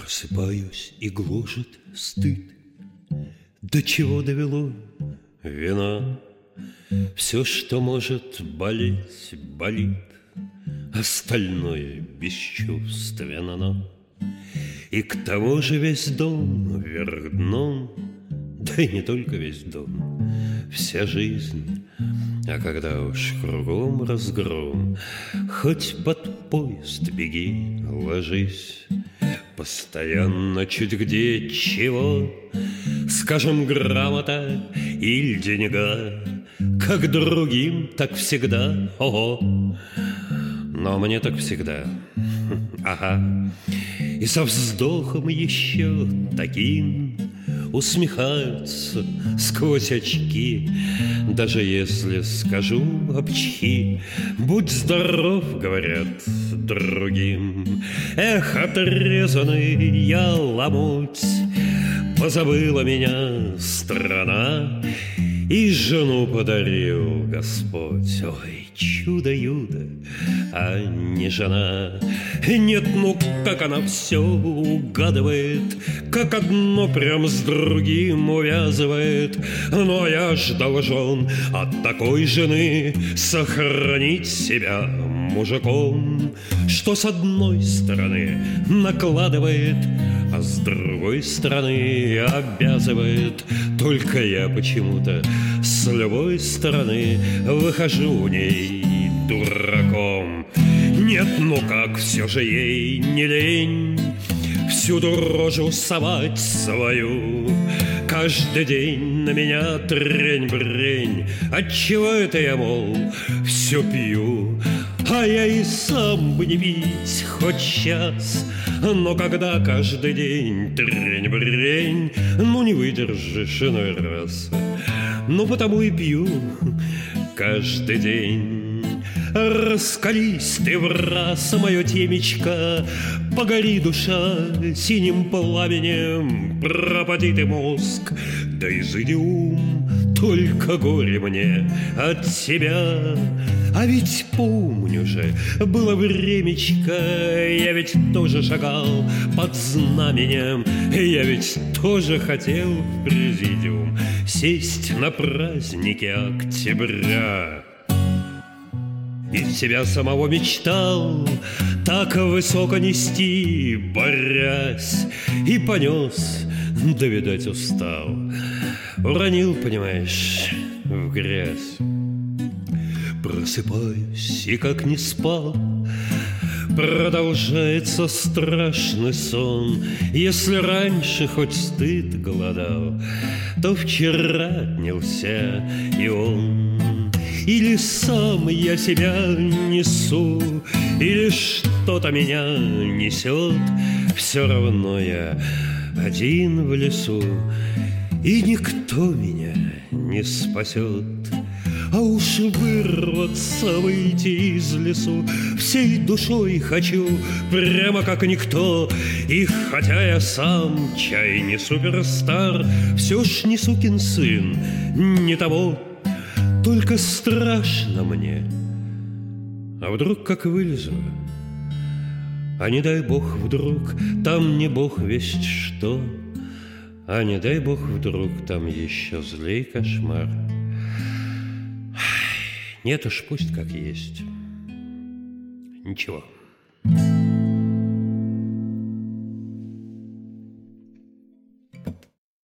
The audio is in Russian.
Просыпаюсь, и гложет стыд. До чего довело вина? Все, что может болеть, болит, остальное бесчувственно. И к тому же весь дом вверх дном, да и не только весь дом, вся жизнь. А когда уж кругом разгром, хоть под поезд беги, ложись. Постоянно чуть где чего, скажем, грамота или деньга, как другим, так всегда, ого. Но мне так всегда, ага. И со вздохом еще таким усмехаются сквозь очки, даже если скажу обчхи. Будь здоров, говорят другим. Эх, отрезанный я ломоть, позабыла меня страна, и жену подарил Господь. Ой, чудо-юдо, а не жена. Нет, ну как она все угадывает, как одно прям с другим увязывает. Но я ж должен от такой жены сохранить себя мужиком, что с одной стороны накладывает, а с другой стороны обязывает. Только я почему-то с любой стороны выхожу у ней дураком. Нет, ну как, все же ей не лень всюду рожу совать свою. Каждый день на меня трень-брень. Отчего это я, мол, все пью? А я и сам бы не пить хоть час, но когда каждый день трень-брень, ну не выдержишь иной раз. Ну потому и пью каждый день. Раскались ты в раз, мое темечко, погори, душа, синим пламенем, пропади ты, мозг, да изыди ум, только горе мне от тебя. А ведь помню же, было времечко, я ведь тоже шагал под знаменем, я ведь тоже хотел в президиум сесть на празднике октября. Из себя самого мечтал так высоко нести, борясь, и понес, да, видать, устал. Уронил, понимаешь, в грязь. Просыпаюсь, и как не спал, продолжается страшный сон. Если раньше хоть стыд голодал, то вчера отнялся и он. Или сам я себя несу, или что-то меня несет, все равно я один в лесу, и никто меня не спасет. А уж вырваться, выйти из лесу всей душой хочу, прямо как никто. И хотя я сам, чай не суперстар, все ж не сукин сын, не того. Только страшно мне, а вдруг как вылезу, а не дай бог вдруг там не бог весть что, а не дай бог вдруг там еще злей кошмар. Нет уж, пусть как есть. Ничего.